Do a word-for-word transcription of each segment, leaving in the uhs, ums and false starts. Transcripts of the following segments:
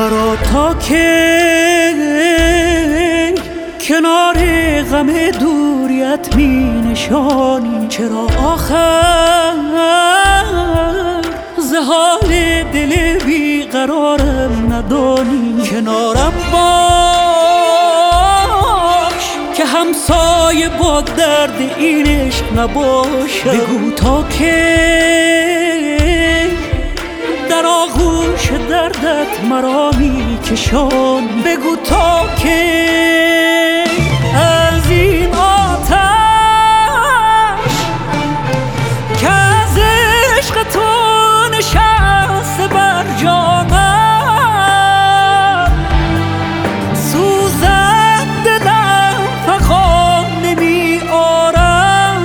مرا تا که کنار غم دوریت می نشانی، چرا آخر ز حال دل بیقرارم ندانی؟ کنارم باش که همسایه با درد این عشق نباشد. بگو تا که در آغوش دردت مرا می کشان، بگو تا که از این آتش که از عشق تو نشسته بر جانم، سوزد دلم فغان نمی آرم،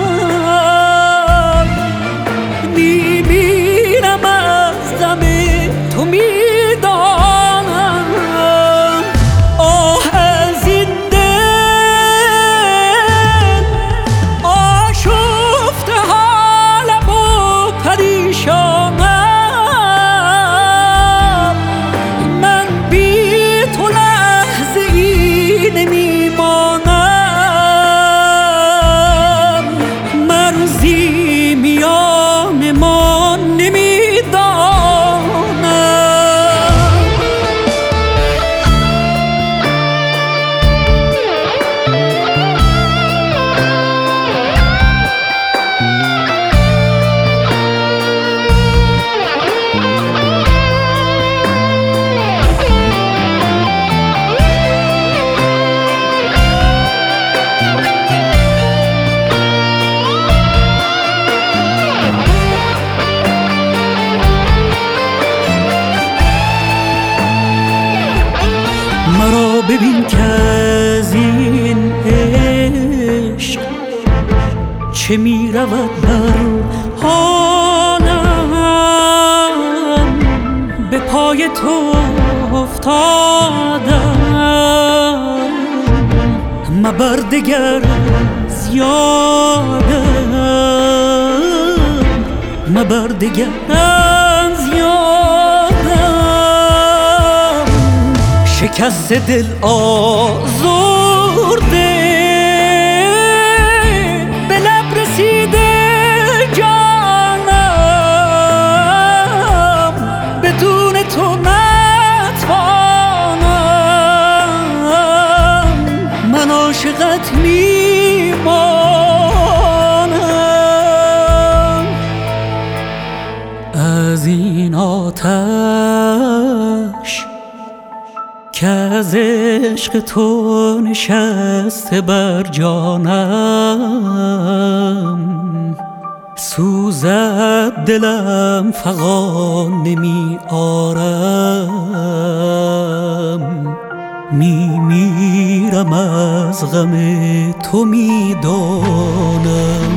می میرم از غم تو می دانم. آه از این دل آشفته حالم و پریشانم، من بی تو لحظه ای نمی مانم، مرزی میان ما نمی مرا ببین که از این عشق چه می رود بر حالم، به پای تو افتادم، مبر دگر از یادم، مبر دگر از یادم. شکست دل آزرده به لب رسیده جانم، بدون تو نتوانم، من عاشقت میمانم. از این آتش که از عشق تو نشسته بر جانم، سوزد دلم فغان نمی آرم، می میرم از غم تو می دانم.